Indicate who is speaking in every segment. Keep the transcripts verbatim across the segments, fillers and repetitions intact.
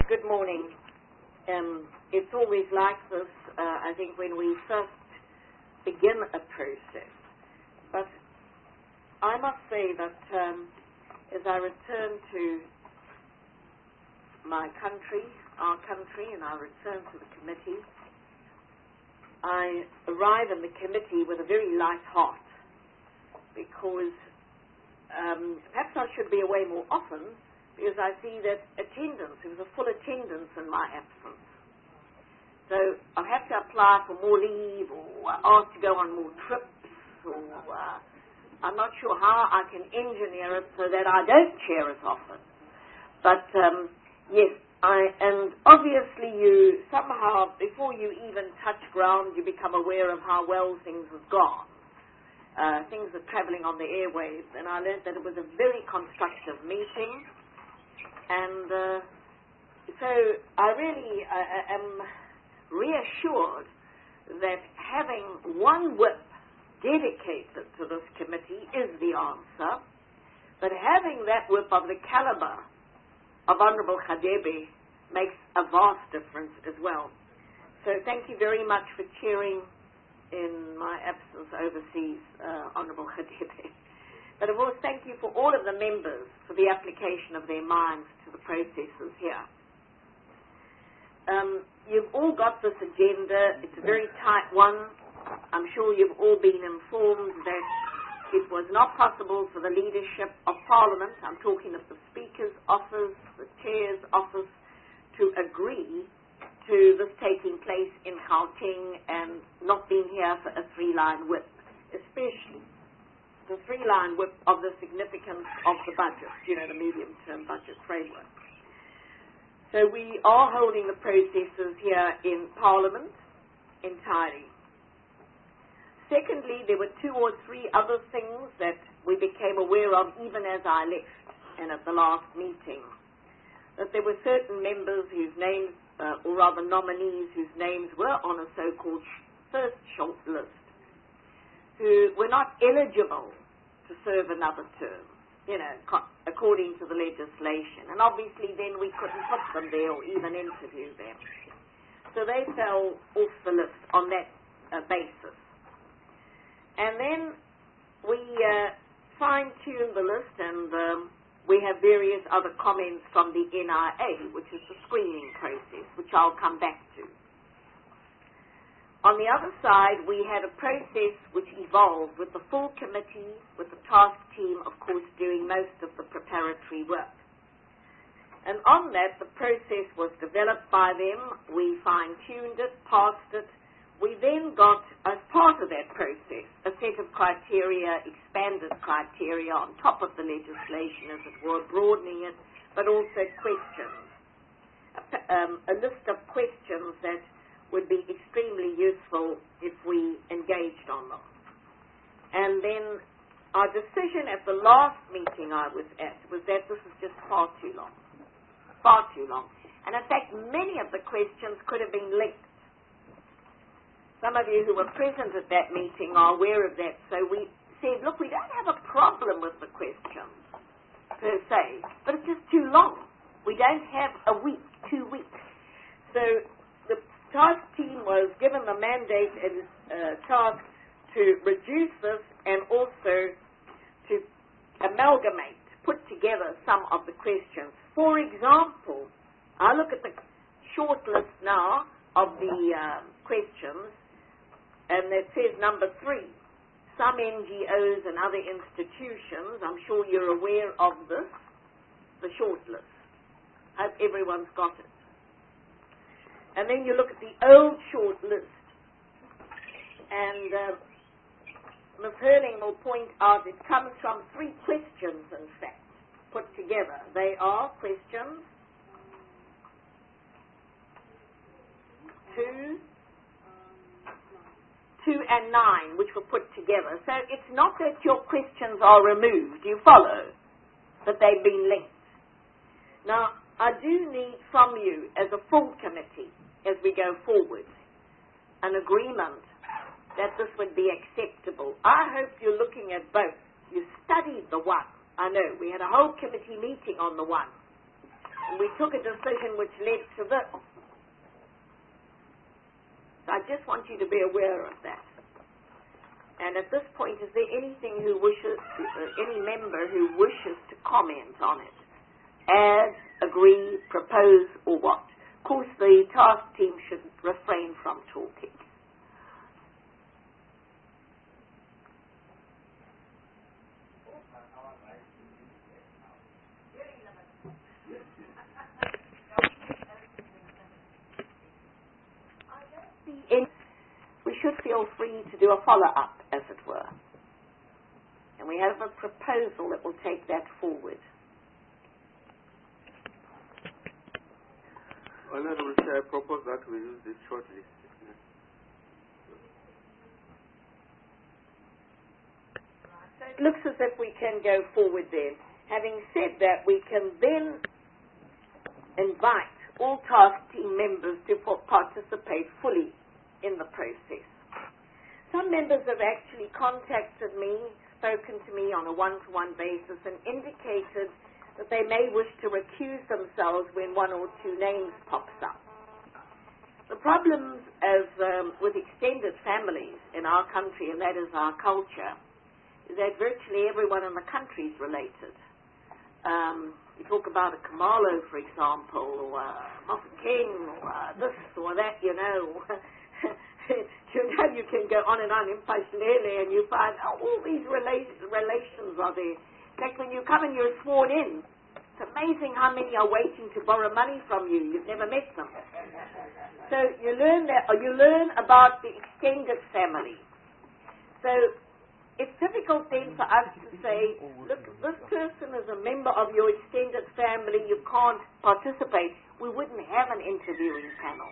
Speaker 1: good morning. Um, it's always like this, uh, I think, when we first begin a process. But I must say that um, as I return to my country, our country, and I return to the committee, I arrive in the committee with a very light heart because um, perhaps I should be away more often, because I see that attendance, there was a full attendance in my absence. So I'll have to apply for more leave or ask to go on more trips, or uh, I'm not sure how I can engineer it so that I don't chair as often. But um, yes, I, and obviously you somehow, before you even touch ground, you become aware of how well things have gone. Uh, things are traveling on the airwaves, and I learned that it was a very constructive meeting. And uh, so I really uh, am reassured that having one whip dedicated to this committee is the answer, but having that whip of the caliber of Honourable Radebe makes a vast difference as well. So thank you very much for chairing in my absence overseas, uh, Honourable Radebe. But of course, thank you for all of the members for the application of their minds to the processes here. Um, you've all got this agenda. It's a very tight one. I'm sure you've all been informed that it was not possible for the leadership of Parliament, I'm talking of the Speaker's office, the Chair's office, to agree to this taking place in Gauteng and not being here for a three-line whip, especially the three-line whip of the significance of the budget, you know, the medium-term budget framework. So we are holding the processes here in Parliament entirely. Secondly, there were two or three other things that we became aware of even as I left and at the last meeting, that there were certain members whose names, uh, or rather nominees whose names were on a so-called first short list, who were not eligible to serve another term, you know, co- according to the legislation. And obviously then we couldn't put them there or even interview them. So they fell off the list on that uh, basis. And then we uh, fine-tuned the list, and um, we have various other comments from the N I A, which is the screening process, which I'll come back to. On the other side, we had a process which evolved with the full committee, with the task team, of course, doing most of the preparatory work. And on that, the process was developed by them. We fine-tuned it, passed it. We then got, as part of that process, a set of criteria, expanded criteria on top of the legislation, as it were, broadening it, but also questions. A, um, a list of questions that would be extremely useful if we engaged on them. And then our decision at the last meeting I was at was that this is just far too long, far too long. And in fact, many of the questions could have been linked. Some of you who were present at that meeting are aware of that. So we said, look, we don't have a problem with the questions per se, but it's just too long. We don't have a week, two weeks. So the task team was given the mandate and uh, task to reduce this and also to amalgamate, put together some of the questions. For example, I look at the short list now of the uh, questions, and it says number three, some N G Os and other institutions. I'm sure you're aware of this, the short list. I hope everyone's got it. And then you look at the old short list, and uh, Miz Hurling will point out it comes from three questions, in fact, put together. They are questions two, two and nine, which were put together. So it's not that your questions are removed, you follow, but they've been linked. Now, I do need from you, as a full committee, as we go forward, an agreement that this would be acceptable. I hope you're looking at both. You studied the one. I know, we had a whole committee meeting on the one. we took a decision which led to this. So I just want you to be aware of that. And at this point, is there anything who wishes, uh, any member who wishes to comment on it? Add, agree, propose, or what? Of course, the task team should refrain from talking. We should feel free to do a follow-up, as it were. And we have a proposal that will take that forward.
Speaker 2: Honourable Chair, I propose that we use this shortly.
Speaker 1: So it looks as if we can go forward then. Having said that, we can then invite all task team members to participate fully in the process. Some members have actually contacted me, spoken to me on a one-to-one basis, and indicated that they may wish to recuse themselves when one or two names pops up. The problems as um, with extended families in our country, and that is our culture, is that virtually everyone in the country is related. Um, you talk about a Kamalo, for example, or uh, Moffat King, or uh, this or that, you know. You know, you can go on and on in Pashlele, and you find oh, all these rela- relations are there. In fact, when you come and you're sworn in, it's amazing how many are waiting to borrow money from you. You've never met them. So you learn that, or you learn about the extended family. So it's difficult then for us to say, look, this person is a member of your extended family, you can't participate. We wouldn't have an interviewing panel.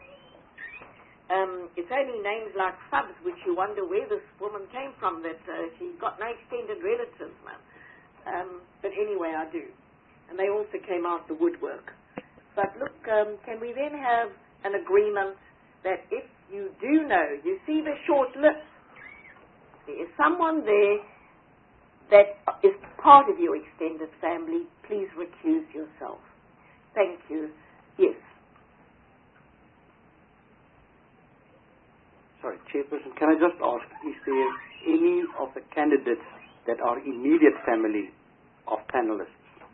Speaker 1: Um, it's only names like Fubs, which you wonder where this woman came from, that uh, she's got no extended relatives, man. Um, but anyway, I do. And they also came out the woodwork. But look, um, can we then have an agreement that if you do know, you see the short list, there is someone there that is part of your extended family, please recuse yourself. Thank you. Yes.
Speaker 3: Sorry, Chairperson, can I just ask, is there any of the candidates that are immediate family of panelists?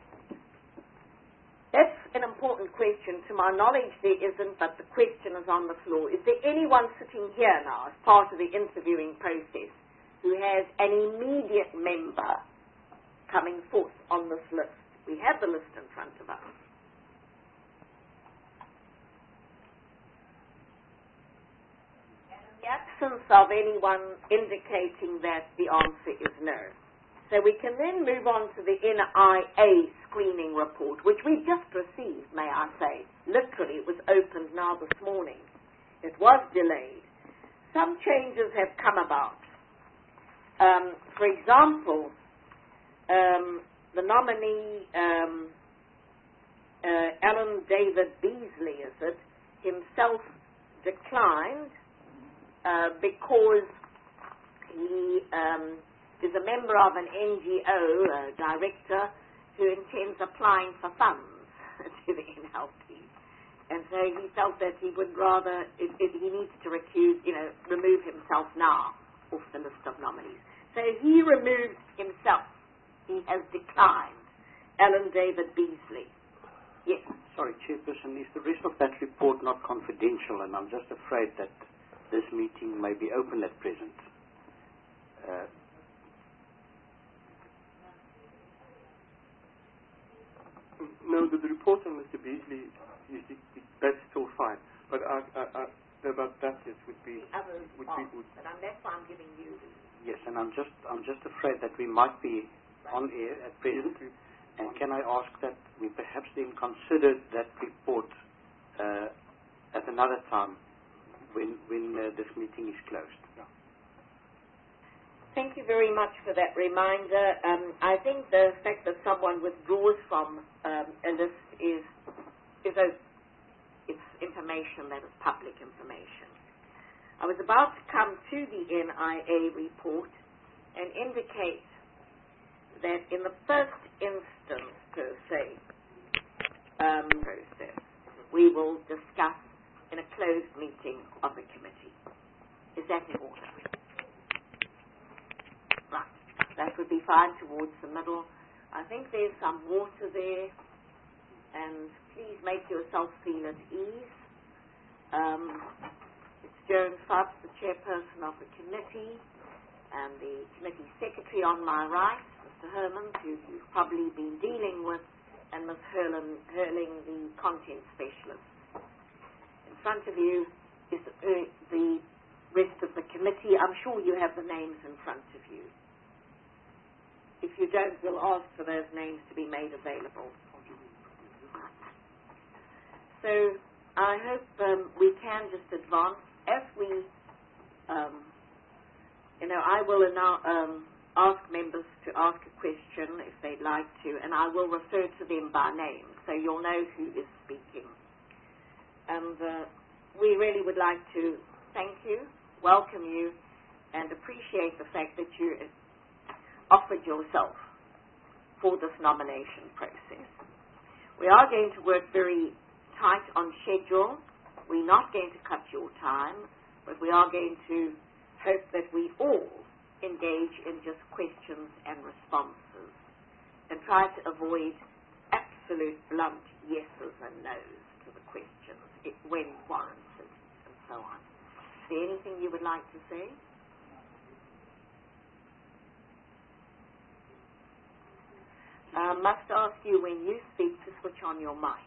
Speaker 1: That's an important question. To my knowledge, there isn't, but the question is on the floor. Is there anyone sitting here now as part of the interviewing process who has an immediate member coming forth on this list? We have the list in front of us. In the absence of anyone indicating that, the answer is no. So we can then move on to the N I A screening report, which we just received, may I say. Literally, it was opened now this morning. It was delayed. Some changes have come about. Um, for example, um, the nominee, um, uh, Alan David Beasley, is it, himself declined uh, because he um, is a member of an N G O, a director, who intends applying for funds to the N L P. And so he felt that he would rather, if, if he needs to recuse, you know, remove himself now off the list of nominees. So he removed himself. He has declined. Alan David Beasley. Yes.
Speaker 3: Sorry, Chairperson, is the rest of that report not confidential? And I'm just afraid that this meeting may be open at present. Uh,
Speaker 2: No, the, the report on Mister Beasley, is, is, is, that's still fine. But I, I, I, about that, yes, would be...
Speaker 1: The others
Speaker 2: would
Speaker 1: are,
Speaker 2: be would
Speaker 1: but I'm, that's why I'm giving you...
Speaker 3: yes, and I'm just, I'm just afraid that we might be on air at present. And can I ask that we perhaps then consider that report uh, at another time when, when uh, this meeting is closed? Yeah.
Speaker 1: Thank you very much for that reminder. Um, I think the fact that someone withdraws from um, a list is, is a, it's information that is public information. I was about to come to the N I A report and indicate that in the first instance, per se, um, process. We will discuss in a closed meeting of the committee. Is that in order? Right. That would be fine towards the middle. I think there's some water there, and please make yourself feel at ease. Um, it's Joan Fobbs, the chairperson of the committee, and the committee secretary on my right, Mister Herman, who you've probably been dealing with, and Miz Hurling, Hurling, the content specialist. In front of you is the, uh, the rest of the committee. I'm sure you have the names in front of you. If you don't, we'll ask for those names to be made available. So I hope um, we can just advance. As we, um, you know, I will now um, ask members to ask a question if they'd like to, and I will refer to them by name, so you'll know who is speaking. And uh, we really would like to thank you, welcome you, and appreciate the fact that you offered yourself for this nomination process. We are going to work very tight on schedule. We're not going to cut your time, but we are going to hope that we all engage in just questions and responses and try to avoid absolute blunt yeses and nos to the questions if, when warranted, and so on. Is there anything you would like to say? I uh, must ask you when you speak to switch on your mic.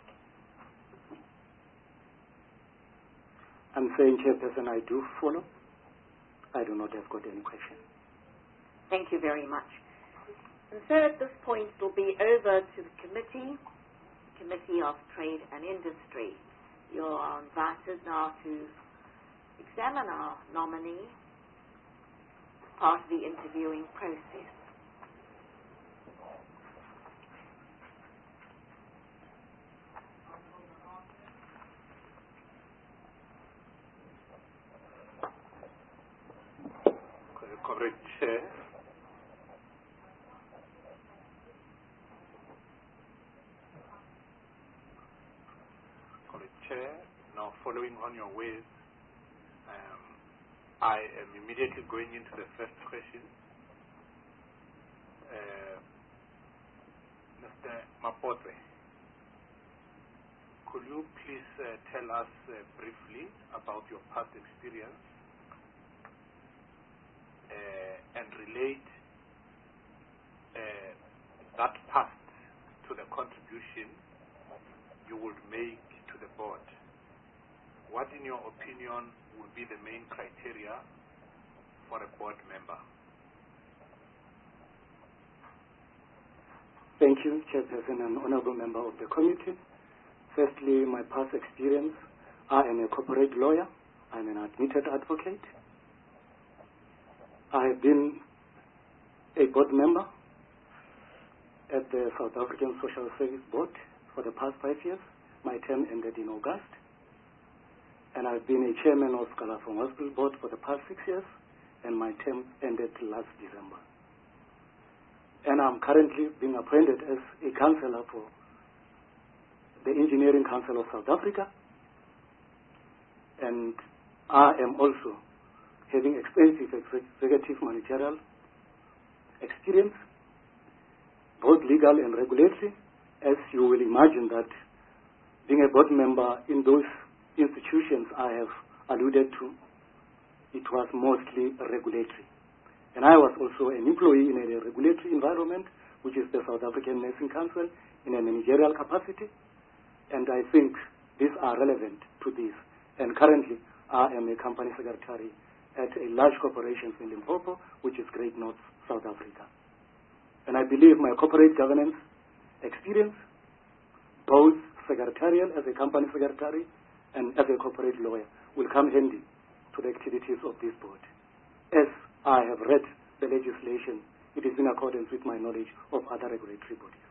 Speaker 4: I'm saying, Chairperson, I do follow. I do not have got any question.
Speaker 1: Thank you very much. And so at this point, it will be over to the committee, Committee of Trade and Industry. You are invited now to examine our nominee as part of the interviewing process.
Speaker 5: Correct, Chair. Correct, Chair. Now, following on your ways, um, I am immediately going into the first question. Uh, Mister Mapotwe, could you please uh, tell us uh, briefly about your past experience Uh, and relate uh, that past to the contribution you would make to the board? What, in your opinion, would be the main criteria for a board member?
Speaker 4: Thank you, Chairperson and Honorable Member of the Committee. Firstly, my past experience. I am a corporate lawyer. I'm an admitted advocate. I have been a board member at the South African Social Service Board for the past five years. My term ended in August. And I've been a chairman of Kalafong Hospital Board for the past six years, and my term ended last December. And I'm currently being appointed as a councillor for the Engineering Council of South Africa. And I am also having extensive executive managerial experience, both legal and regulatory. As you will imagine that being a board member in those institutions I have alluded to, it was mostly regulatory. And I was also an employee in a regulatory environment, which is the South African Nursing Council, in a managerial capacity. And I think these are relevant to this. And currently, I am a company secretary at a large corporation in Limpopo, which is Great North, South Africa. And I believe my corporate governance experience, both secretarial as a company secretary and as a corporate lawyer, will come handy to the activities of this board. As I have read the legislation, it is in accordance with my knowledge of other regulatory bodies.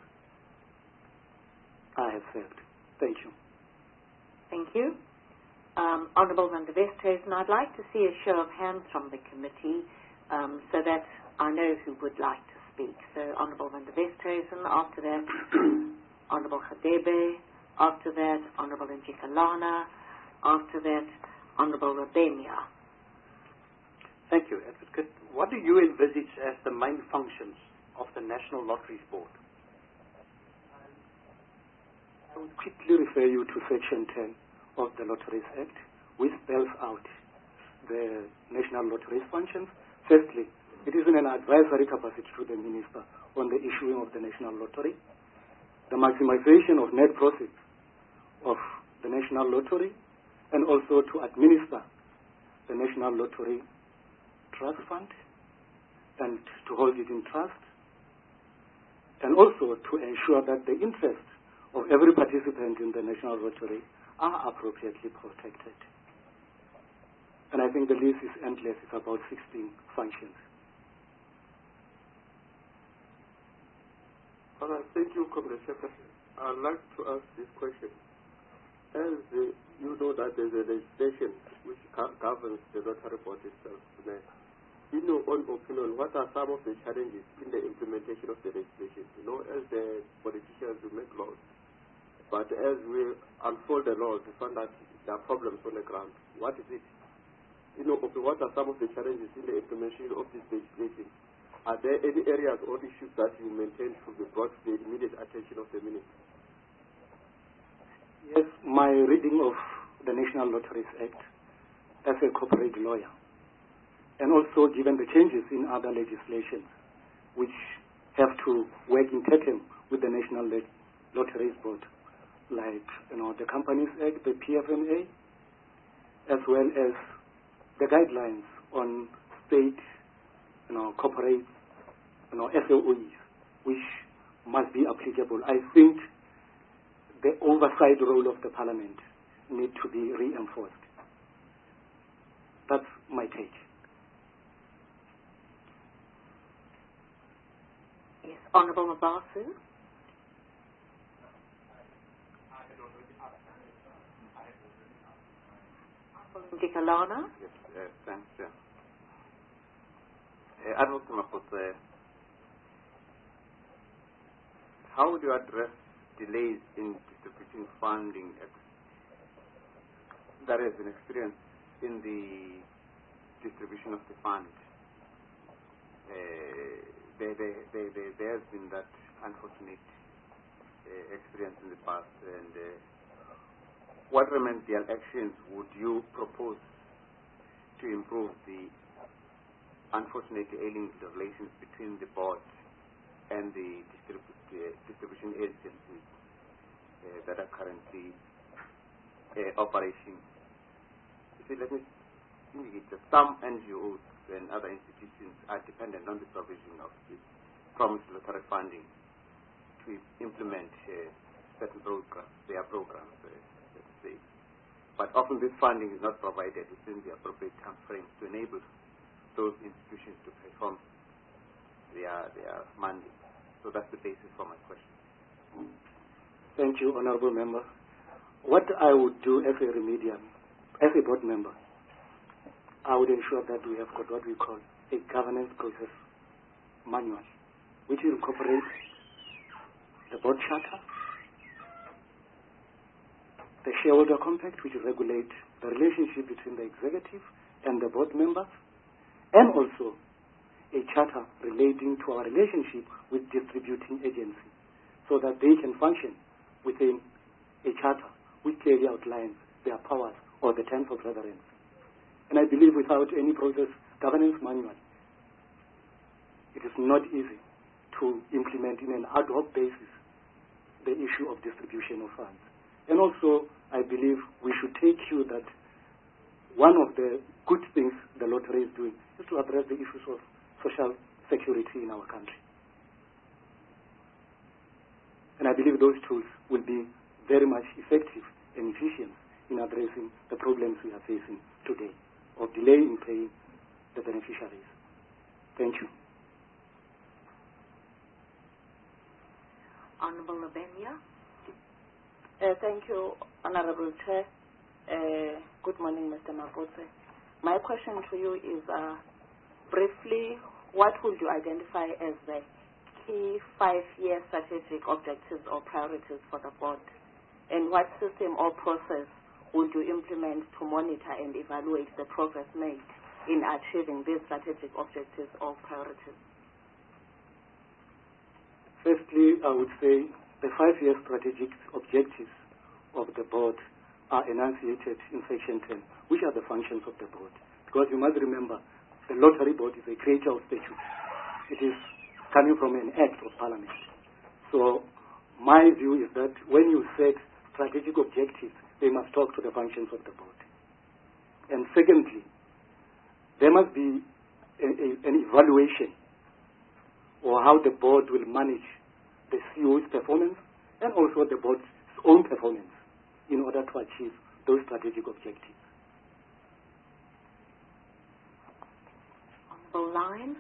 Speaker 4: I have served. Thank you.
Speaker 1: Thank you. Um, Honourable Van der Westhuizen, I'd like to see a show of hands from the committee um, so that I know who would like to speak. So Honourable Van der Westhuizen, after that Honourable Khadebe, After that, Honourable Njikalana. After that, Honourable Rabenia.
Speaker 3: Thank you, Advocate. What do you envisage as the main functions of the National Lotteries Board?
Speaker 4: I would quickly refer you to Section ten of the Lotteries Act, which spells out the National Lotteries functions. Firstly, it is in an advisory capacity to the Minister on the issuing of the National Lottery, the maximization of net profits of the National Lottery, and also to administer the National Lottery Trust Fund and to hold it in trust, and also to ensure that the interests of every participant in the National Lottery are appropriately protected. And I think the list is endless. It's about sixteen functions.
Speaker 2: All right, thank you, Comrade Secretary. I'd like to ask this question. As uh, you know that there's a legislation which governs the lottery board itself, in your own opinion, what are some of the challenges in the implementation of the legislation? You know, as the politicians we make laws, but as we unfold the laws, we find that there are problems on the ground. What is it? You know, what are some of the challenges in the implementation of this legislation? Are there any areas or issues that you maintain should be brought to the immediate attention of the Minister?
Speaker 4: Yes, my reading of the National Lotteries Act as a corporate lawyer, and also given the changes in other legislations which have to work in tandem with the National Lotteries Board, like you know the Companies Act, the P F M A, as well as the guidelines on state, you know, corporate, you know, S O Es, which must be applicable. I think the oversight role of the Parliament need to be reinforced. That's my take.
Speaker 1: Yes, Honourable Mabasu. Njikalana.
Speaker 6: Yes, uh, thanks. Uh, uh, Advocate Mapotse, how would you address delays in distributing funding that has been experienced in the distribution of the fund? Uh, there, there, there, there, there has been that unfortunate uh, experience in the past, and uh, what remedial actions would you propose to improve the unfortunately ailing relations between the board and the distribu- uh, distribution agencies uh, that are currently uh, operating? You see, let me indicate that some N G Os and other institutions are dependent on the provision of the promised lottery funding to implement uh, certain programs, their programs. Uh, But often this funding is not provided within the appropriate time frame to enable those institutions to perform their, their mandate. So that's the basis for my question.
Speaker 4: Thank you, Honourable Member. What I would do as a remedial, as a board member, I would ensure that we have got what we call a governance process manual, which incorporates the board charter, the shareholder compact, which regulates the relationship between the executive and the board members, and also a charter relating to our relationship with distributing agencies, so that they can function within a charter which clearly outlines their powers or the terms of reference. And I believe without any process governance manual, it is not easy to implement in an ad hoc basis the issue of distribution of funds. And also, I believe we should take cue that one of the good things the lottery is doing is to address the issues of social security in our country. And I believe those tools will be very much effective and efficient in addressing the problems we are facing today of delay in paying the beneficiaries. Thank you.
Speaker 1: Honourable Rabenia.
Speaker 7: Uh, thank you, Honourable Chair. Uh, good morning, Mister Mapotse. My question to you is, uh, briefly, what would you identify as the key five-year strategic objectives or priorities for the board And what system or process would you implement to monitor and evaluate the progress made in achieving these strategic objectives or priorities?
Speaker 4: Firstly, I would say the five-year strategic objectives of the board are enunciated in Section ten, which are the functions of the board. Because you must remember, the Lottery Board is a creature of statute. It is coming from an act of parliament. So my view is that when you set strategic objectives, they must talk to the functions of the board. And secondly, there must be a, a, an evaluation or how the board will manage the C E O's performance and also the board's own performance in order to achieve those strategic objectives.
Speaker 1: On the line.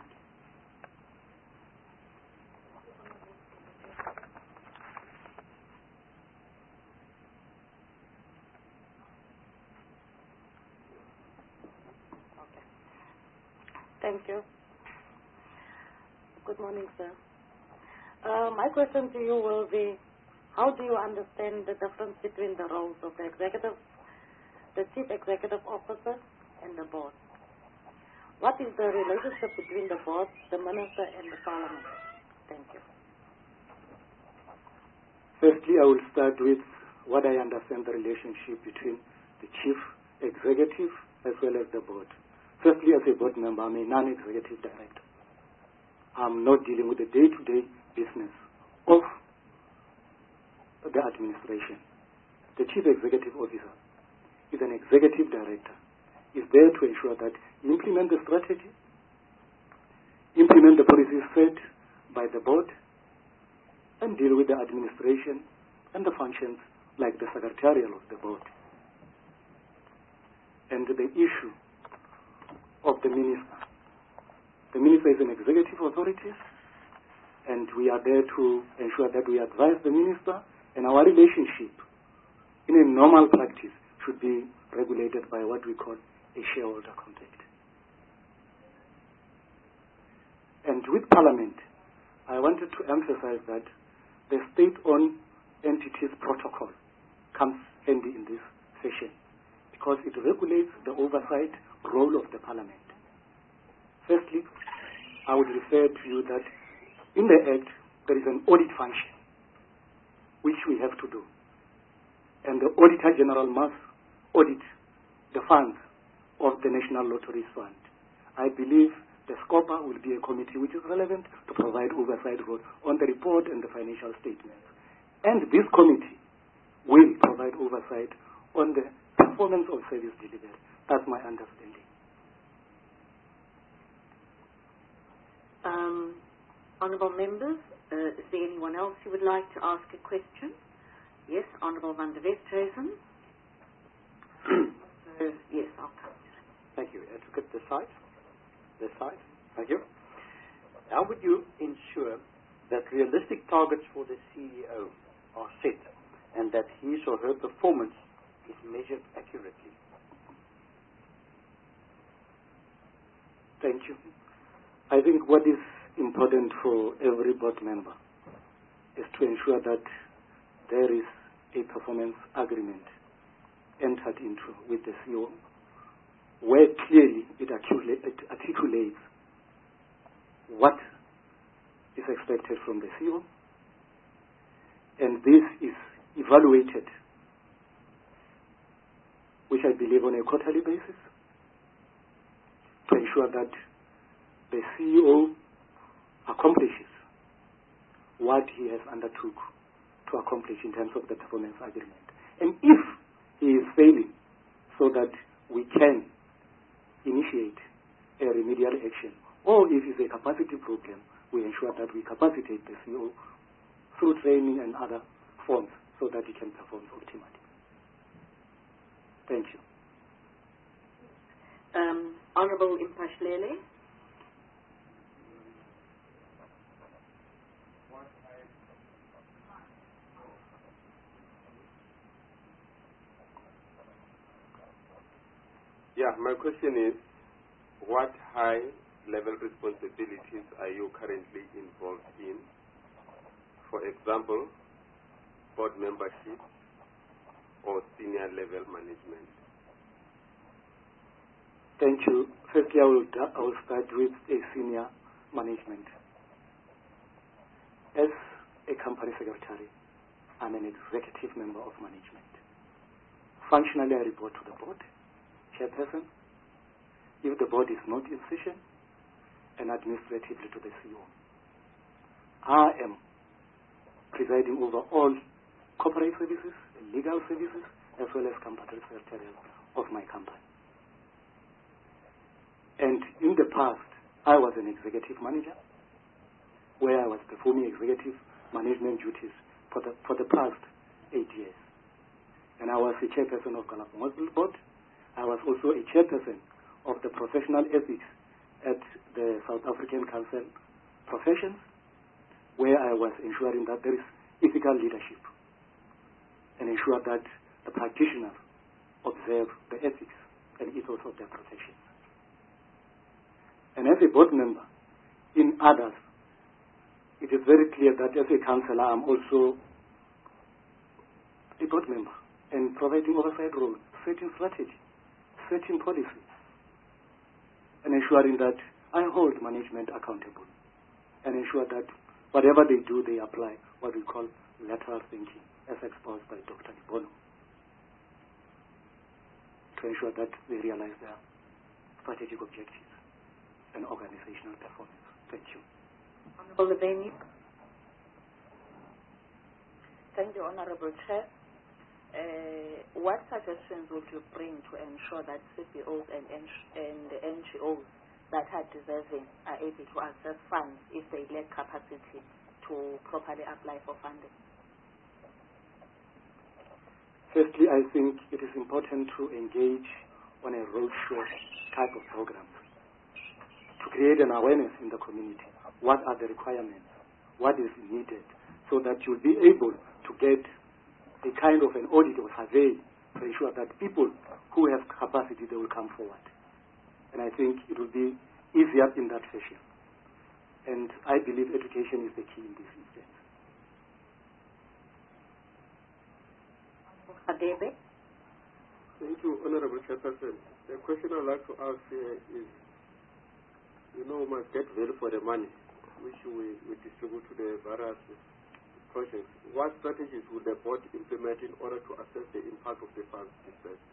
Speaker 8: Thank you. Good morning, sir. Uh, my question to you will be, how do you understand the difference between the roles of the executive, the chief executive officer, and the board? What is the relationship between the board, the minister, and the parliament? Thank you.
Speaker 4: Firstly, I will start with what I understand the relationship between the chief executive as well as the board. Firstly, as a board member, I'm a non-executive director. I'm not dealing with the day-to-day business of the administration. The chief executive officer is an executive director. Is there to ensure that you implement the strategy, implement the policies set by the board, and deal with the administration and the functions like the secretarial of the board. And the issue of the minister. The minister is an executive authority, and we are there to ensure that we advise the minister, and our relationship in a normal practice should be regulated by what we call a shareholder contract. And with Parliament, I wanted to emphasize that the state-owned entities protocol comes handy in this session because it regulates the oversight role of the Parliament. Firstly, I would refer to you that in the Act there is an audit function which we have to do. And the Auditor General must audit the funds of the National Lotteries Fund. I believe the SCOPA will be a committee which is relevant to provide oversight on the report and the financial statements. And this committee will provide oversight on the performance of service delivery. That's my understanding.
Speaker 1: Um, Honourable members, uh, is there anyone else who would like to ask a question? Yes, Honourable van der Westhuizen. So, yes, I'll come to that.
Speaker 3: Thank you. Advocate, this side. This side. Thank you. How would you ensure that realistic targets for the C E O are set and that his or her performance is measured accurately?
Speaker 4: Thank you. I think what is important for every board member is to ensure that there is a performance agreement entered into with the C E O where clearly it articulates what is expected from the C E O, and this is evaluated, which I believe on a quarterly basis, to ensure that the C E O accomplishes what he has undertook to accomplish in terms of the performance agreement. And if he is failing, so that we can initiate a remedial action, or if it's a capacity problem, we ensure that we capacitate the C E O through training and other forms so that he can perform optimally. Thank you.
Speaker 1: Um, Honourable Impashlele.
Speaker 2: Yeah, my question is, what high-level responsibilities are you currently involved in? For example, board membership, or senior level management?
Speaker 4: Thank you. Firstly, I will, I will start with a senior management. As a company secretary, I'm an executive member of management. Functionally, I report to the board, chairperson. If the board is not in session, and administratively to the C E O. I am presiding over all corporate services, legal services, as well as company secretarial of my company. And in the past, I was an executive manager, where I was performing executive management duties for the, for the past eight years. And I was the chairperson of Galapagos Board. I was also a chairperson of the professional ethics at the South African Council Professions, where I was ensuring that there is ethical leadership and ensure that the practitioners observe the ethics and ethos of their professions. And as a board member, in others, it is very clear that as a councillor, I'm also a board member and providing oversight role, setting strategy, setting policy, and ensuring that I hold management accountable and ensure that whatever they do, they apply what we call lateral thinking, as exposed by Doctor Nibono, to ensure that they realize their strategic objectives and organizational performance. Thank you.
Speaker 1: Honorable Leveni.
Speaker 7: Thank you, Honorable Chair. Uh, what suggestions would you bring to ensure that C B Os and, and N G Os that are deserving are able to access funds if they lack capacity to properly apply for funding?
Speaker 4: Firstly, I think it is important to engage on a roadshow type of program to create an awareness in the community. What are the requirements? What is needed? So that you'll be able to get a kind of an audit or survey to ensure that people who have capacity, they will come forward. And I think it will be easier in that fashion. And I believe education is the key in this instance.
Speaker 1: Adebe.
Speaker 2: Thank you, Honorable Chairperson. The question I'd like to ask here is, you know, we must get value for the money which we, we distribute to the various projects. What strategies would the board implement in order to assess the impact of the funds dispersed?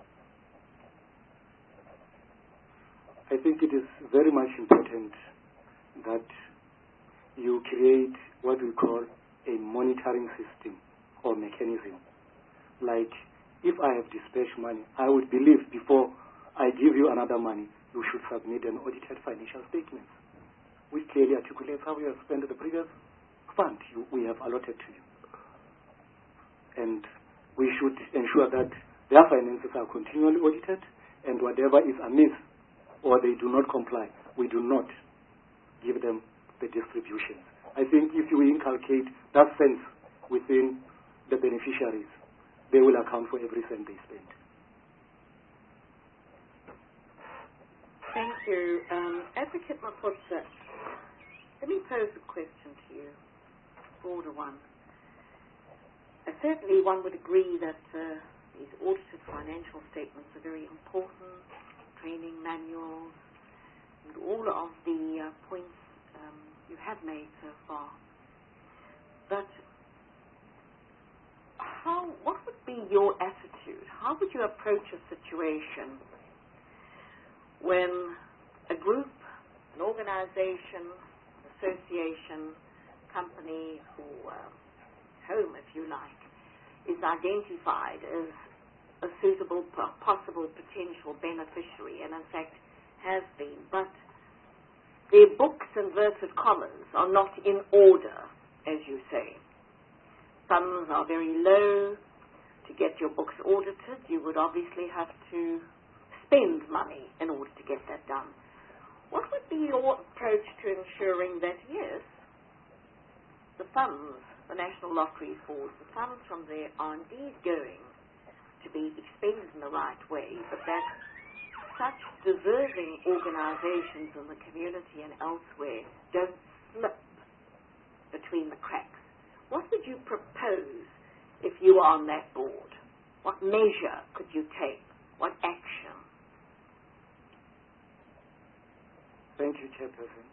Speaker 4: I think it is very much important that you create what we call a monitoring system or mechanism. Like, if I have dispersed money, I would believe before I give you another money, you should submit an audited financial statement, which clearly articulates how you have spent the previous fund you, we have allotted to you. And we should ensure that their finances are continually audited, and whatever is amiss or they do not comply, we do not give them the distribution. I think if you inculcate that sense within the beneficiaries, they will account for every cent they spend.
Speaker 1: Thank you. Um, Advocate Mapotsa, let me pose a question to you, a broader one. Uh, certainly one would agree that uh, these audited financial statements are very important, training manuals, and all of the uh, points um, you have made so far. But how, what would be your attitude? How would you approach a situation when a group, an organization, association, company, or uh, home, if you like, is identified as a suitable, possible, potential beneficiary, and in fact has been, but their books, inverted commas, are not in order, as you say. Funds are very low. To get your books audited, you would obviously have to spend money in order to get that done. What would be your approach to ensuring that, yes, the funds, the National Lottery Board, the funds from there are indeed going to be expended in the right way, but that such deserving organizations in the community and elsewhere don't slip between the cracks? What would you propose if you were on that board? what measure could you take? What action?
Speaker 4: Thank you, Chairperson.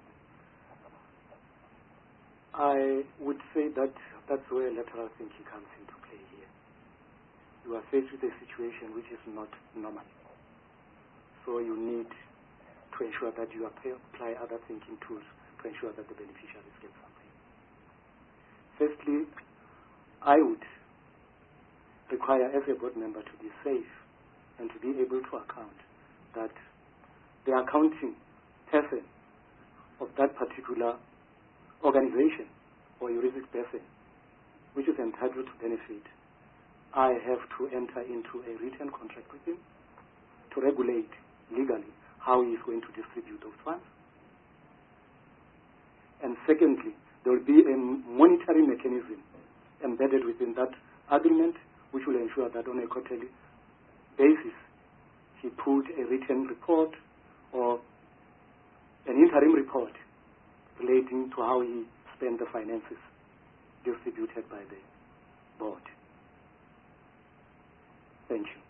Speaker 4: I would say that that's where lateral thinking comes into play here. You are faced with a situation which is not normal. So you need to ensure that you apply other thinking tools to ensure that the beneficiaries get something. Firstly, I would require every board member to be safe and to be able to account that the accounting person of that particular organization or juridic person which is entitled to benefit, I have to enter into a written contract with him to regulate legally how he is going to distribute those funds. And secondly, there will be a monitoring mechanism embedded within that agreement which will ensure that on a quarterly basis he put a written report or an interim report relating to how he spent the finances distributed by the board. Thank you.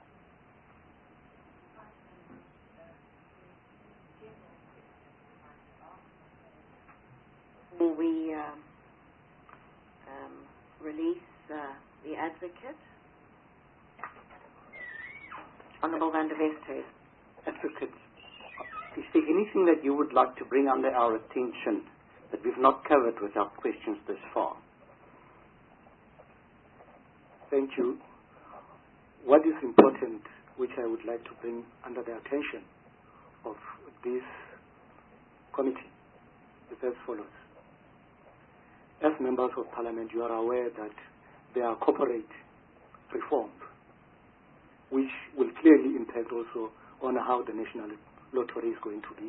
Speaker 1: Will we um, um, release uh, the advocate? Honourable Van der Westhuizen.
Speaker 3: Advocate, is there anything that you would like to bring under our attention that we've not covered with our questions this far?
Speaker 4: Thank you. What is important, which I would like to bring under the attention of this committee, is as follows. As members of Parliament, you are aware that there are corporate reforms which will clearly impact also on how the national lottery is going to be.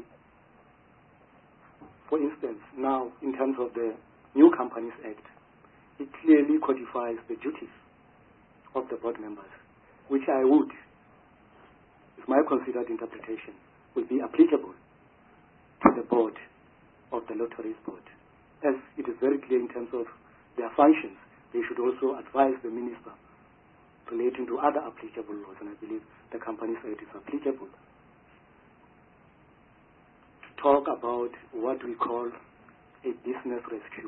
Speaker 4: For instance, now in terms of the New Companies Act, it clearly codifies the duties of the board members, which I would, with my considered interpretation, will be applicable to the board of the Lotteries Board. As it is very clear in terms of their functions, they should also advise the minister relating to other applicable laws, and I believe the Companies Act is applicable. To talk about what we call a business rescue,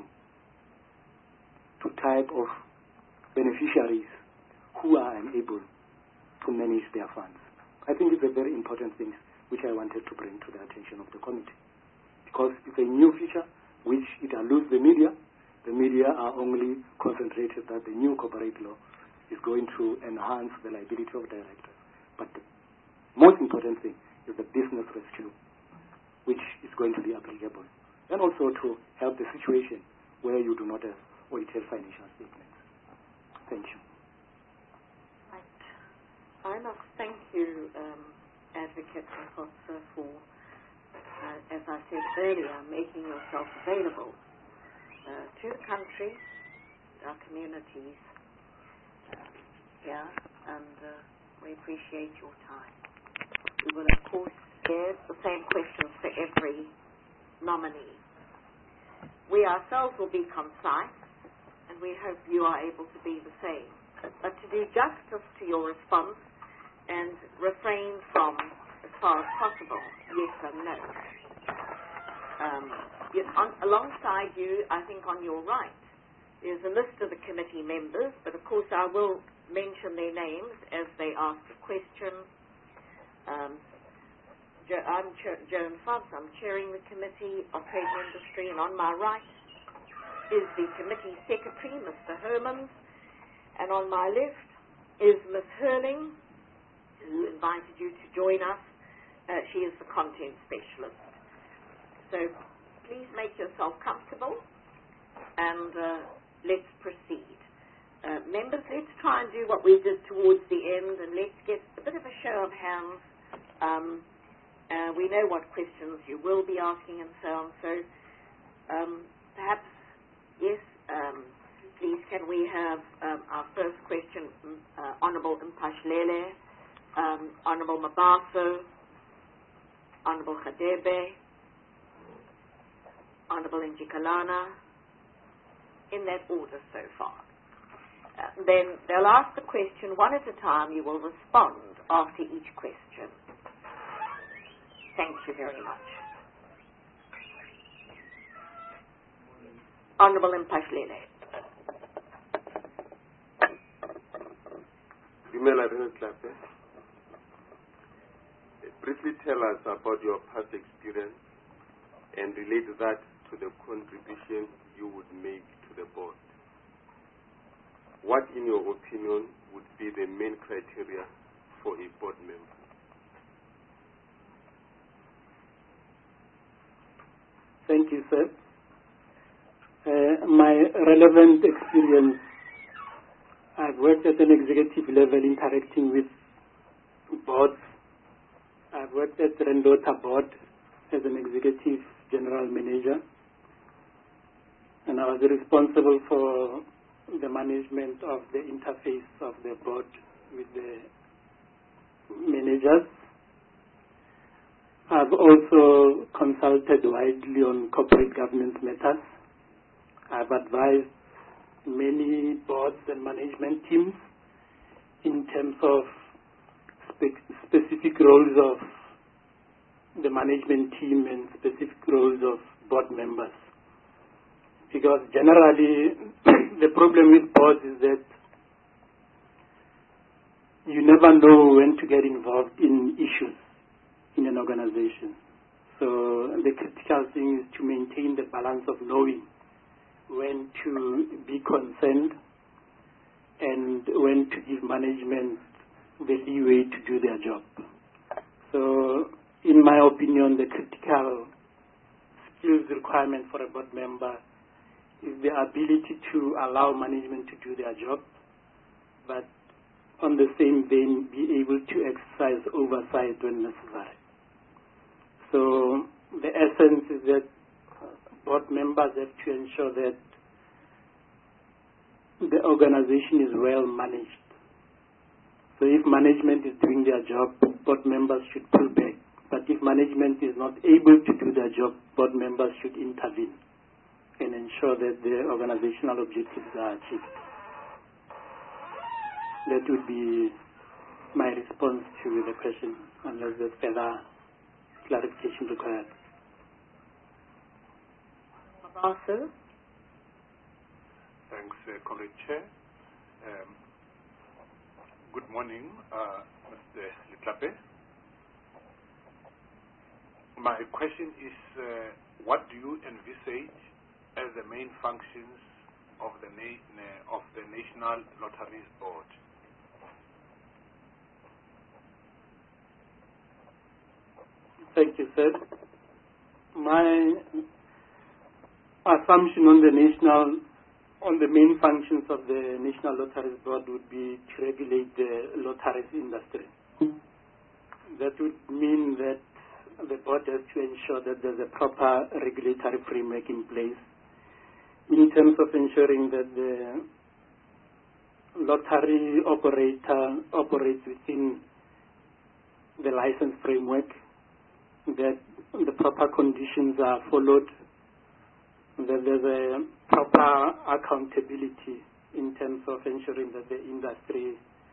Speaker 4: to type of beneficiaries who are unable to manage their funds. I think it's a very important thing which I wanted to bring to the attention of the committee, because it's a new feature which it alludes the media. The media are only concentrated that the new corporate law is going to enhance the liability of directors. But the most important thing is the business rescue, which is going to be applicable, and also to help the situation where you do not have audited financial statements. Thank you.
Speaker 1: Right. I must thank you, um, Advocate Mapotsa, for, uh, as I said earlier, making yourself available uh, to the country, our communities uh, here, and uh, we appreciate your time. We will, of course, ask the same questions for every nominee. We ourselves will be concise, and we hope you are able to be the same. But to do justice to your response and refrain from, as far as possible, yes and no. Um, you, on, alongside you, I think on your right, is a list of the committee members, but of course I will mention their names as they ask a question. Um, jo I'm Ch Joan Fobbs, I'm chairing the Committee of Trade and Industry, and on my right is the Committee Secretary, Mister Hermans, and on my left is Miz Hurling, who invited you to join us. Uh, she is the Content Specialist. So please make yourself comfortable, and uh, let's proceed. Uh, members, let's try and do what we did towards the end, and let's get a bit of a show of hands. Um, uh, we know what questions you will be asking and so on, so um, perhaps, yes, um, please can we have um, our first question, uh, Honourable Mpashlele, um, Honourable Mabaso, Honourable Khadebe, Honourable Njikalana, in that order so far. Uh, then they'll ask the question one at a time. You will respond after each question. Thank you very much. Honourable Mpashlele.
Speaker 2: Dumela Renaklape. Briefly tell us about your past experience and relate that to the contribution you would make to the board. What, in your opinion, would be the main criteria for a board member?
Speaker 4: Thank you, sir. Uh, my relevant experience, I've worked at an executive level interacting with boards. I've worked at Rendota Board as an executive general manager, and I was responsible for the management of the interface of the board with the managers. I've also consulted widely on corporate governance matters. I've advised many boards and management teams in terms of spe- specific roles of the management team and specific roles of board members. Because generally, the problem with boards is that you never know when to get involved in issues in an organization. So the critical thing is to maintain the balance of knowing when to be concerned and when to give management the leeway to do their job. So in my opinion, the critical skills requirement for a board member is the ability to allow management to do their job, but on the same vein, be able to exercise oversight when necessary. So the essence is that board members have to ensure that the organization is well managed. So if management is doing their job, board members should pull back. But if management is not able to do their job, board members should intervene and ensure that the organizational objectives are achieved. That would be my response to the question, unless there's further clarification required.
Speaker 1: Mabaso.
Speaker 5: Thanks, uh, College Chair. Um, good morning, uh, Mister Letlape. My question is, uh, what do you envisage as the main functions of the, na of the National Lotteries Board?
Speaker 4: Thank you, sir. My assumption on the national, on the main functions of the National Lotteries Board would be to regulate the lotteries industry. That would mean that the board has to ensure that there's a proper regulatory framework in place in terms of ensuring that the lottery operator operates within the license framework, that the proper conditions are followed, that there's a proper accountability in terms of ensuring that the industry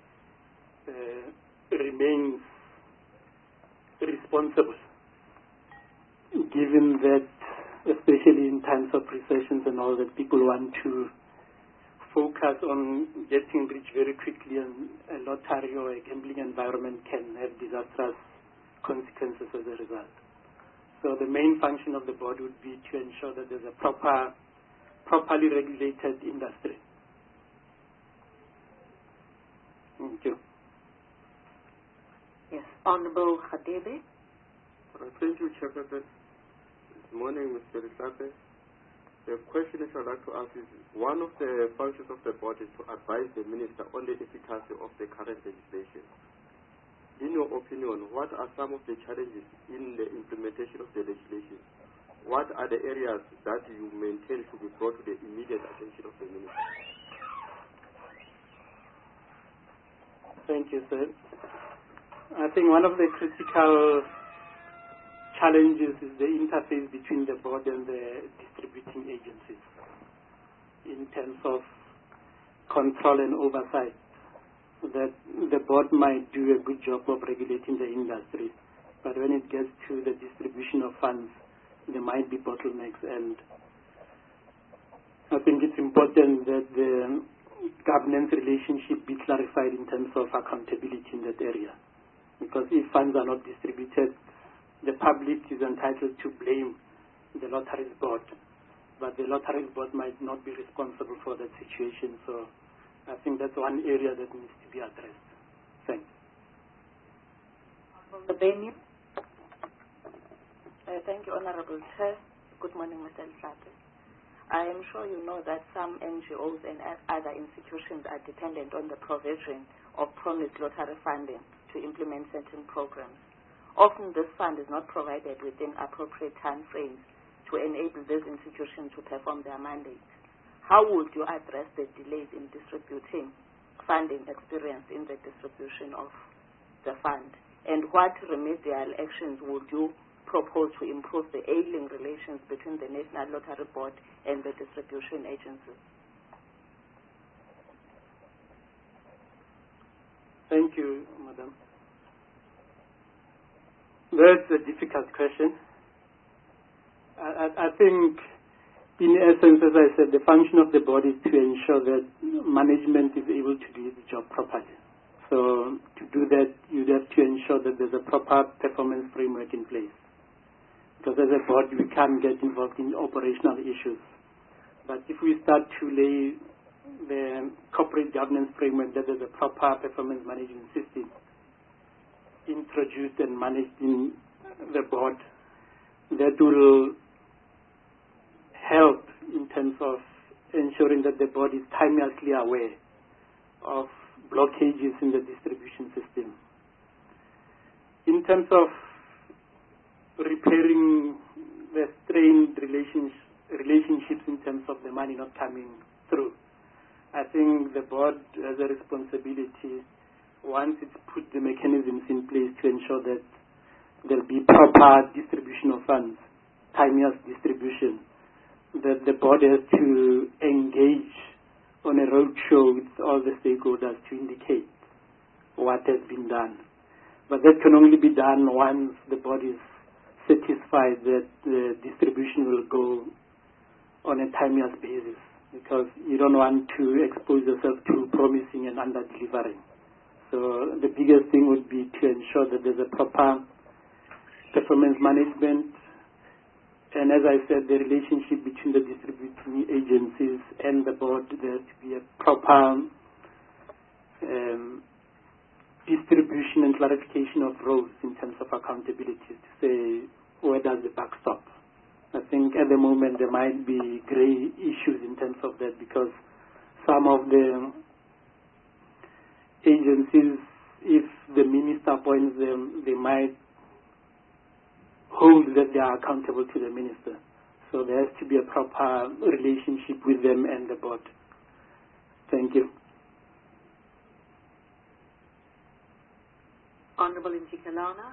Speaker 4: uh, remains responsible, given that, especially in times of recessions and all, that people want to focus on getting rich very quickly, and a lottery or a gambling environment can have disastrous consequences as a result. So the main function of the board would be to ensure that there's a proper, properly regulated industry. Thank you.
Speaker 1: Yes, Honourable Khadebe.
Speaker 2: Uh, thank you, Chairperson. Good morning, Mister Letlape. The question that I'd like to ask is, one of the functions of the board is to advise the Minister on the efficacy of the current legislation. In your opinion, what are some of the challenges in the implementation of the legislation? What are the areas that you maintain should be brought to the immediate attention of the Minister?
Speaker 4: Thank you, sir. I think one of the critical challenges is the interface between the board and the distributing agencies in terms of
Speaker 9: control and oversight, that the board might do a good job of regulating the industry, but when it gets to the distribution of funds, there might be bottlenecks, and I think it's important that the governance relationship be clarified in terms of accountability in that area. Because if funds are not distributed, the public is entitled to blame the lotteries board, but the lotteries board might not be responsible for that situation. So I think that's one area that needs to be addressed. Thanks.
Speaker 1: Honorable
Speaker 7: Uh, thank you, Honorable Chair. Good morning, Mister Nhlate. I am sure you know that some N G Os and other institutions are dependent on the provision of promised lottery funding to implement certain programs. Often this fund is not provided within appropriate time frames to enable these institutions to perform their mandates. How would you address the delays in distributing funding experienced in the distribution of the fund? And what remedial actions would you propose to improve the ailing relations between the National Lottery Board and the distribution agencies?
Speaker 9: Thank you, Madam. That's a difficult question. I, I, I think, in essence, as I said, the function of the board is to ensure that management is able to do its job properly. So to do that, you have to ensure that there's a proper performance framework in place. Because as a board, we can't get involved in operational issues. But if we start to lay the corporate governance framework, that there's a proper performance management system introduced and managed in the board, that will help in terms of ensuring that the board is timelessly aware of blockages in the distribution system. In terms of repairing the strained relations, relationships in terms of the money not coming through, I think the board has a responsibility, once it's put the mechanisms in place, to ensure that there'll be proper distribution of funds, timeless distribution, that the board has to engage on a roadshow with all the stakeholders to indicate what has been done. But that can only be done once the board is satisfied that the distribution will go on a timeless basis, because you don't want to expose yourself to promising and under-delivering. So the biggest thing would be to ensure that there's a proper performance management, and as I said, the relationship between the distributing agencies and the board, there has to be a proper um, distribution and clarification of roles in terms of accountability, to say where does the buck stop. I think at the moment there might be grey issues in terms of that, because some of the agencies, if the minister appoints them, they might hold that they are accountable to the minister. So there has to be a proper relationship with them and the board. Thank you.
Speaker 1: Honorable Njikalana.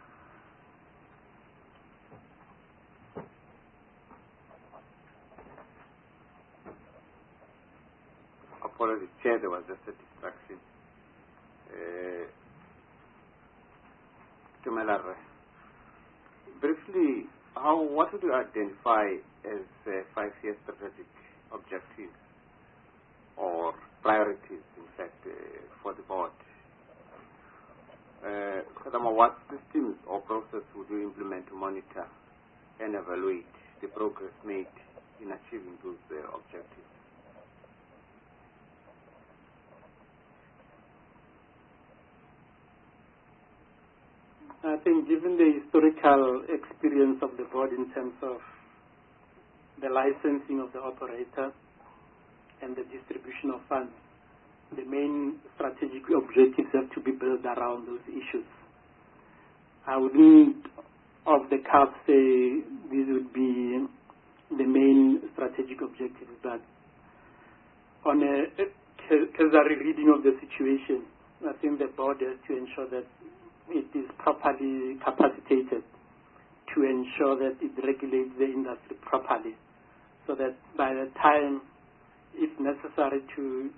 Speaker 6: Apologies, Chair, there was just a distraction. Uh, Tumelare, briefly, how, what would you identify as uh, five-year strategic objectives or priorities, in fact, uh, for the board? Uh, furthermore, what systems or process would you implement to monitor and evaluate the progress made in achieving those uh, objectives?
Speaker 9: I think given the historical experience of the board in terms of the licensing of the operator and the distribution of funds, the main strategic objectives have to be built around those issues. I wouldn't off the cuff say these would be the main strategic objectives, but on a cursory reading of the situation, I think the board has to ensure that it is properly capacitated to ensure that it regulates the industry properly, so that by the time, if necessary, to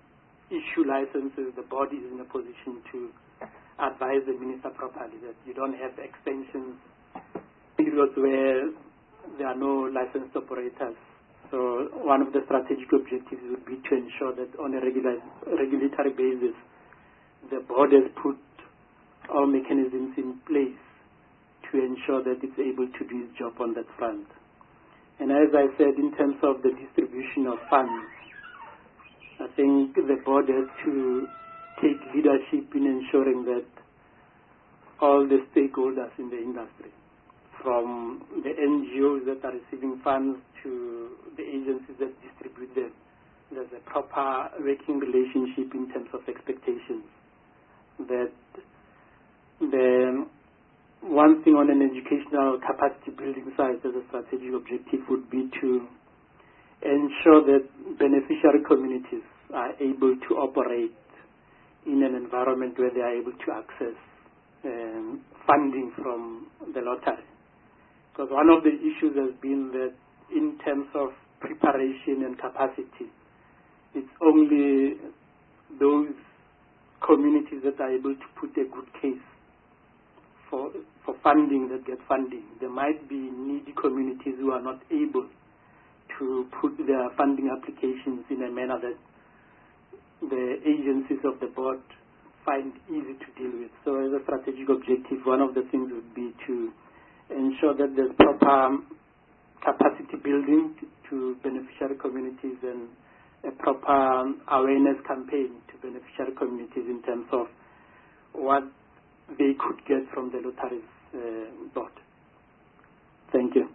Speaker 9: issue licenses, the board is in a position to advise the minister properly that you don't have extensions periods where there are no licensed operators. So one of the strategic objectives would be to ensure that on a regular, regulatory basis, the board has put all mechanisms in place to ensure that it's able to do its job on that front. And as I said, in terms of the distribution of funds, I think the board has to take leadership in ensuring that all the stakeholders in the industry, from the N G Os that are receiving funds to the agencies that distribute them, there's a proper working relationship in terms of expectations. That the one thing on an educational capacity building side as a strategic objective would be to ensure that beneficiary communities are able to operate in an environment where they are able to access um, funding from the lottery. Because one of the issues has been that in terms of preparation and capacity, it's only those communities that are able to put a good case for for funding that get funding. There might be needy communities who are not able to put their funding applications in a manner that the agencies of the board find easy to deal with. So as a strategic objective, one of the things would be to ensure that there's proper capacity building to, to beneficiary communities and a proper awareness campaign to beneficiary communities in terms of what they could get from the lotteries uh, board. Thank you.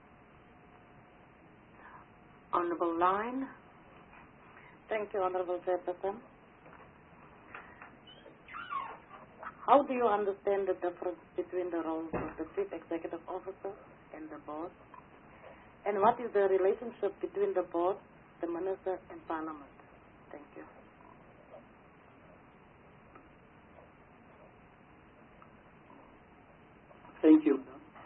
Speaker 1: Honourable Line.
Speaker 8: Thank you, Honourable Chairperson. How do you understand the difference between the roles of the Chief Executive Officer and the board? And what is the relationship between the board, the Minister, and Parliament? Thank you.
Speaker 9: Thank you.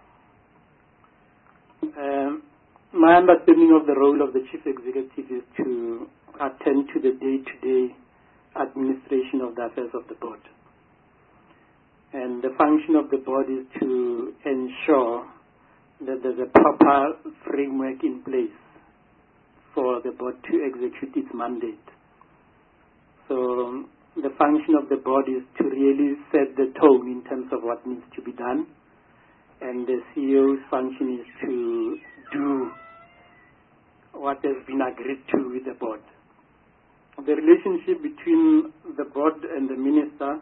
Speaker 9: Um, my understanding of the role of the Chief Executive is to attend to the day-to-day administration of the affairs of the board. And the function of the board is to ensure that there's a proper framework in place for the board to execute its mandate. So um, the function of the board is to really set the tone in terms of what needs to be done. And the C E O's function is to do what has been agreed to with the board. The relationship between the board and the minister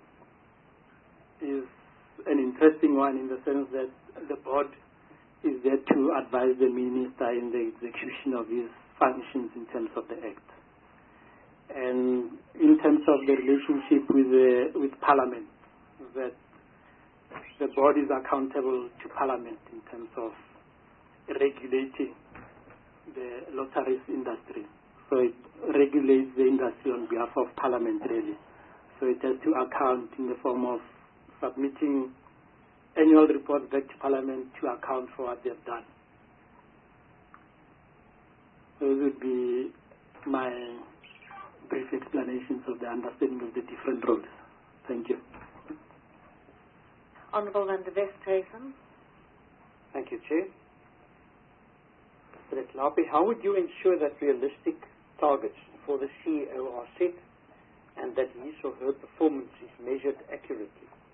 Speaker 9: is an interesting one in the sense that the board is there to advise the minister in the execution of his functions in terms of the Act. And in terms of the relationship with the, with Parliament, that the board is accountable to Parliament in terms of regulating the lotteries industry. So it regulates the industry on behalf of Parliament, really. So it has to account in the form of submitting annual reports back to Parliament to account for what they've done. Those would be my brief explanations of the understanding of the different roles. Thank you.
Speaker 1: Honourable Van der Westhuizen.
Speaker 3: Thank you, Chair. Mister Lapi, how would you ensure that realistic targets for the C E O are set and that his or her performance is measured accurately?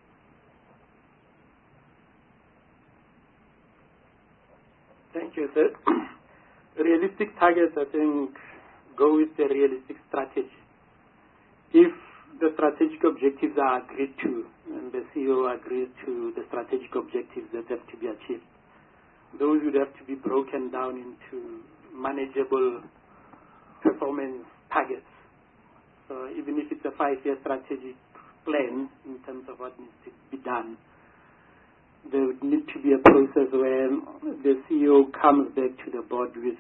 Speaker 9: Thank you, sir. Realistic targets, I think, go with the realistic strategy. If the strategic objectives are agreed to, and the C E O agrees to the strategic objectives that have to be achieved, those would have to be broken down into manageable performance targets. So even if it's a five-year strategic plan in terms of what needs to be done, there would need to be a process where the C E O comes back to the board with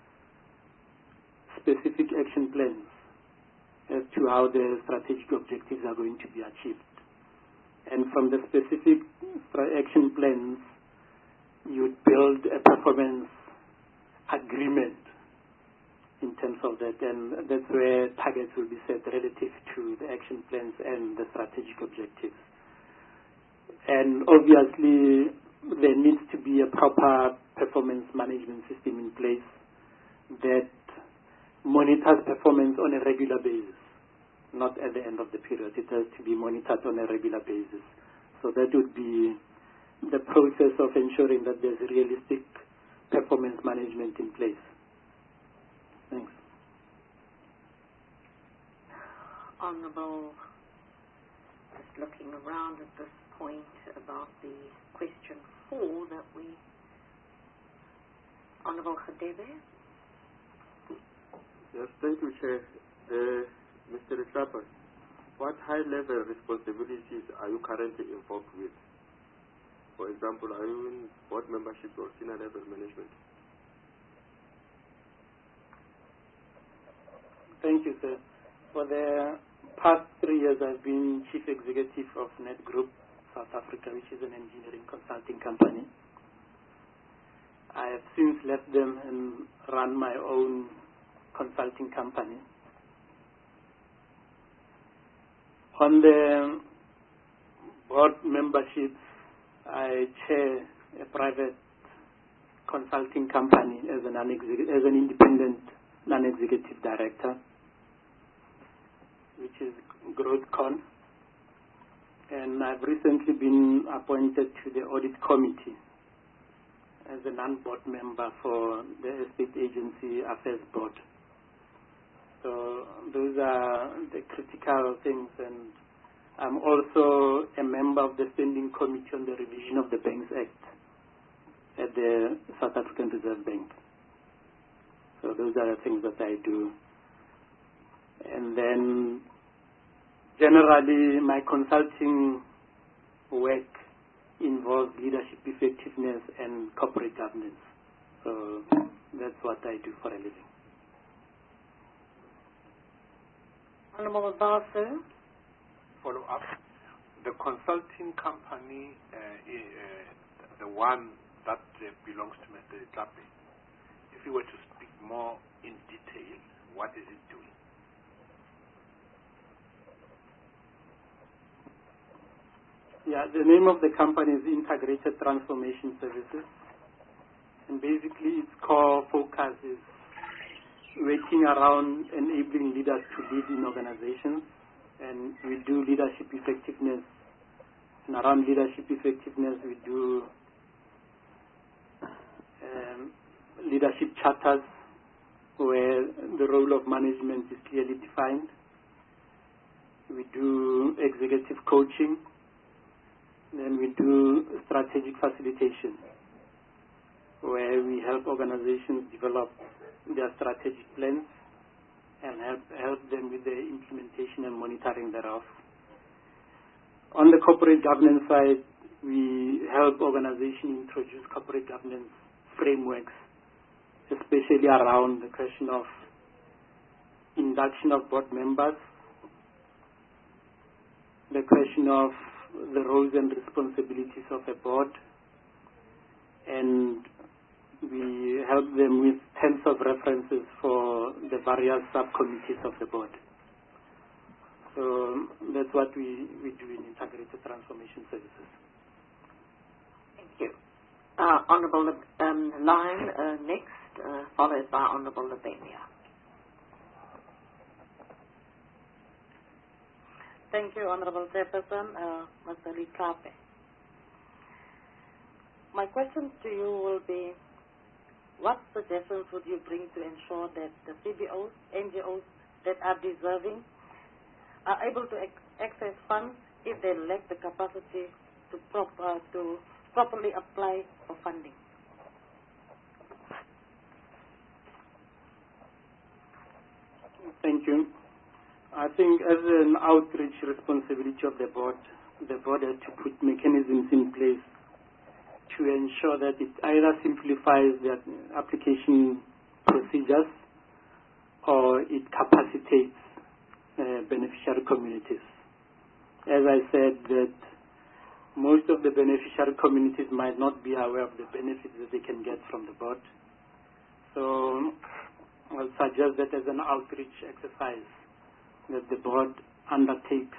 Speaker 9: specific action plans as to how the strategic objectives are going to be achieved. And from the specific action plans, you would build a performance agreement in terms of that, and that's where targets will be set relative to the action plans and the strategic objectives. And obviously, there needs to be a proper performance management system in place that monitors performance on a regular basis, not at the end of the period. It has to be monitored on a regular basis. So that would be the process of ensuring that there's realistic performance management in place. Thanks.
Speaker 1: Honourable, just looking around at this point about the question four that we... Honourable Khadebe?
Speaker 2: Yes, thank you, Chair. Uh, Mister Richapa, what high-level responsibilities are you currently involved with? For example, are you in board membership or senior level management?
Speaker 9: Thank you, sir. For the past three years, I've been Chief Executive of Net Group South Africa, which is an engineering consulting company. I have since left them and run my own consulting company. On the board memberships, I chair a private consulting company as an, as an independent non-executive director, which is GrowthCon. And I've recently been appointed to the audit committee as a non-board member for the Estate Agency Affairs Board. So those are the critical things, and I'm also a member of the Standing Committee on the Revision of the Banks Act at the South African Reserve Bank. So those are the things that I do. And then generally my consulting work involves leadership effectiveness and corporate governance. So that's what I do for a living.
Speaker 1: Honourable Basu?
Speaker 5: Follow up. The consulting company, uh, uh, the one that uh, belongs to Mister Itape, if you were to speak more in detail, what is it doing?
Speaker 9: Yeah, the name of the company is Integrated Transformation Services. And basically its core focus is working around enabling leaders to lead in organizations. And we do leadership effectiveness. And around leadership effectiveness, we do um, leadership charters where the role of management is clearly defined. We do executive coaching. Then we do strategic facilitation, where we help organizations develop their strategic plans and help, help them with the implementation and monitoring thereof. On the corporate governance side, we help organizations introduce corporate governance frameworks, especially around the question of induction of board members, the question of the roles and responsibilities of a board, and we help them with terms of references for the various subcommittees of the board. So that's what we, we do in Integrated Transformation Services.
Speaker 1: Thank you. Uh, Honourable um, Line uh, next, uh, followed by Honourable Labenia.
Speaker 8: Thank you, Honourable Chairperson, uh, Mister Ritlape. My question to you will be, what suggestions would you bring to ensure that the C B Os, N G Os that are deserving are able to ex access funds if they lack the capacity to, prop uh, to properly apply for funding?
Speaker 9: Thank you. I think as an outreach responsibility of the board, the board has to put mechanisms in place to ensure that it either simplifies the application procedures or it capacitates uh, beneficiary communities. As I said, that most of the beneficiary communities might not be aware of the benefits that they can get from the board. So will suggest that as an outreach exercise that the board undertakes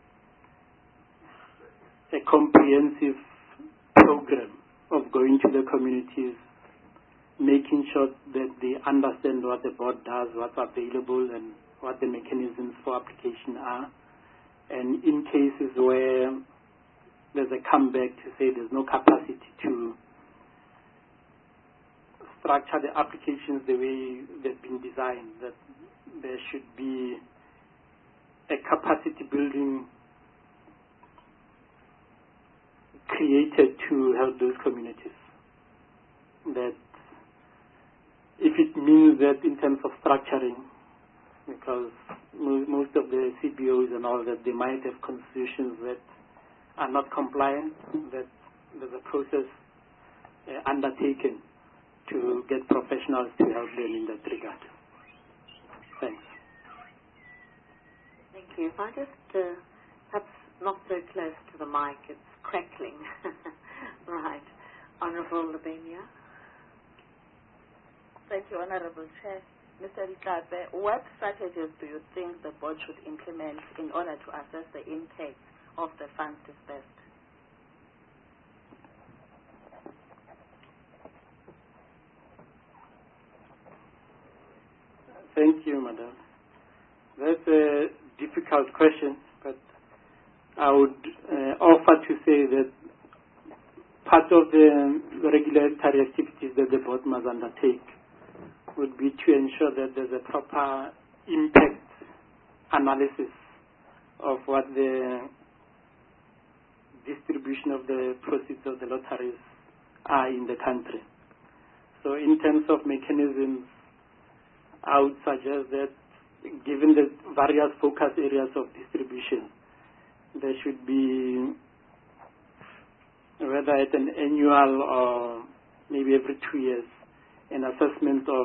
Speaker 9: a comprehensive program of going to the communities, making sure that they understand what the board does, what's available, and what the mechanisms for application are. And in cases where there's a comeback to say there's no capacity to structure the applications the way they've been designed, that there should be a capacity building created to help those communities. That if it means that in terms of structuring, because most of the C B Os and all that, they might have constitutions that are not compliant, that there's a process uh, undertaken to get professionals to help them in that regard. Thanks.
Speaker 1: Thank you. If I just, uh, perhaps not so close to the mic, it's crackling. Right. Honourable Labenia.
Speaker 7: Thank you, Honourable Chair. Mister Nkape, what strategies do you think the board should implement in order to assess the impact of the funds disbursed?
Speaker 9: Thank you, Madam. That's a difficult question, but I would uh, offer to say that part of the regulatory activities that the board must undertake would be to ensure that there's a proper impact analysis of what the distribution of the proceeds of the lotteries are in the country. So in terms of mechanisms, I would suggest that given the various focus areas of distribution, there should be, whether at an annual or maybe every two years, an assessment of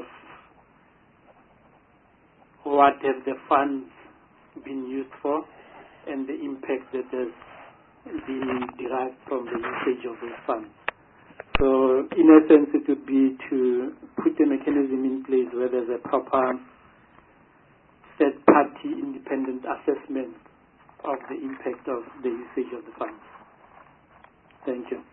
Speaker 9: what have the funds been used for and the impact that has been derived from the usage of those funds. So in essence, it would be to put a mechanism in place where there's a proper third-party independent assessment of the impact of the usage of the funds. Thank you.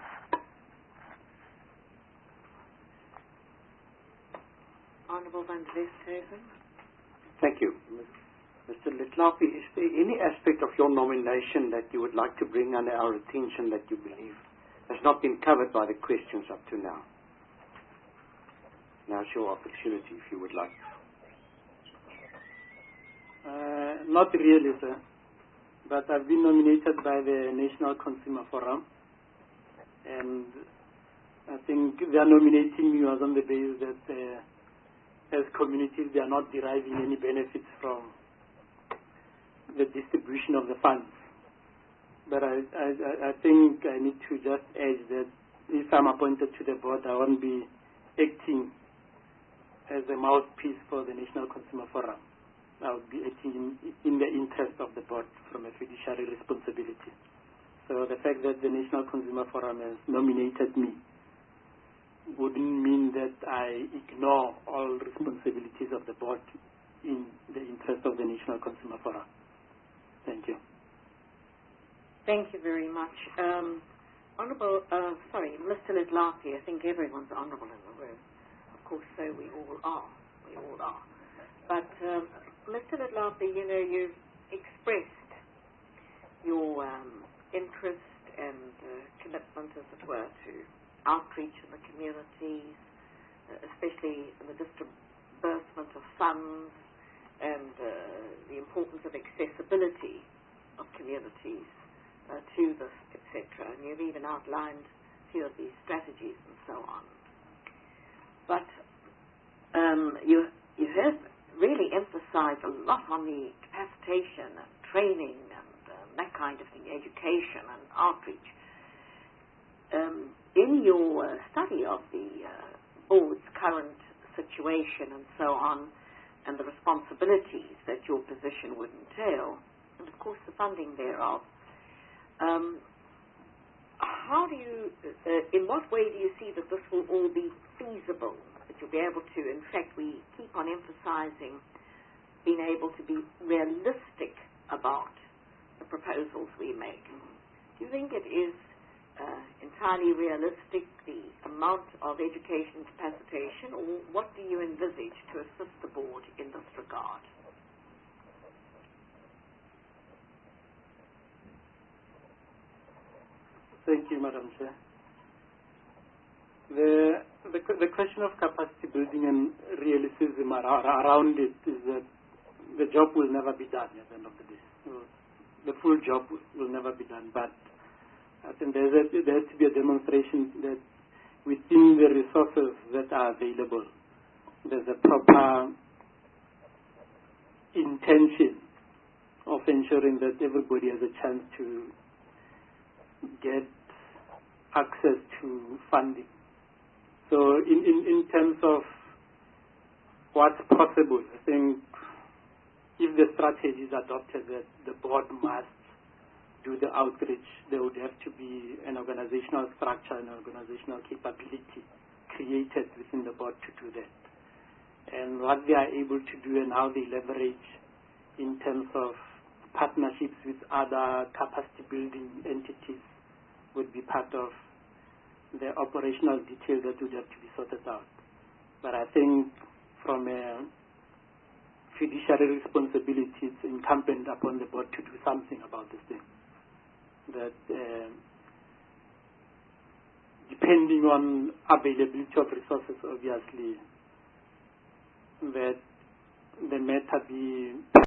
Speaker 1: Honourable Van Westhuizen.
Speaker 3: Thank you. Mister Letlapi, is there any aspect of your nomination that you would like to bring under our attention that you believe has not been covered by the questions up to now? Now's your opportunity if you would like.
Speaker 9: Uh, not really, sir. But I've been nominated by the National Consumer Forum, and I think they are nominating me on the basis that uh, as communities they are not deriving any benefits from the distribution of the funds. But I, I, I think I need to just edge that if I'm appointed to the board, I won't be acting as a mouthpiece for the National Consumer Forum. I would be acting in, in the interest of the board from a fiduciary responsibility. So the fact that the National Consumer Forum has nominated me wouldn't mean that I ignore all responsibilities of the board in the interest of the National Consumer Forum. Thank you.
Speaker 1: Thank you very much. Um, Honourable, uh, sorry, Mister Letlapi, I think everyone's honourable in the room. Of course, so we all are. We all are. But um, Mister Letlapi, you know, you've expressed your um, interest and uh, commitment, as it were, to outreach in the communities, uh, especially in the disbursement of funds and uh, the importance of accessibility of communities uh, to this, et cetera. And you've even outlined a few of these strategies and so on. But um, you, you have really emphasized a lot on the capacitation and training and uh, that kind of thing, education and outreach. Um, in your uh, study of the uh, board's current situation and so on, and the responsibilities that your position would entail, and of course the funding thereof, um, how do you, uh, in what way do you see that this will all be feasible that you'll be able to, in fact, we keep on emphasizing being able to be realistic about the proposals we make. Do you think it is uh, entirely realistic, the amount of education capacitation, or what do you envisage to assist the board in this regard?
Speaker 9: Thank you, Madam Chair. The, the, the question of capacity building and realism around it is that the job will never be done at the end of the day. The full job will never be done, but I think there's a, there has to be a demonstration that within the resources that are available, there's a proper intention of ensuring that everybody has a chance to get access to funding. So in, in, in terms of what's possible, I think if the strategy is adopted that the board must do the outreach, there would have to be an organizational structure and organizational capability created within the board to do that. And what they are able to do and how they leverage in terms of partnerships with other capacity building entities would be part of the operational detail that would have to be sorted out. But I think from a fiduciary responsibility, it's incumbent upon the board to do something about this thing. That uh, depending on availability of resources, obviously, that the matter be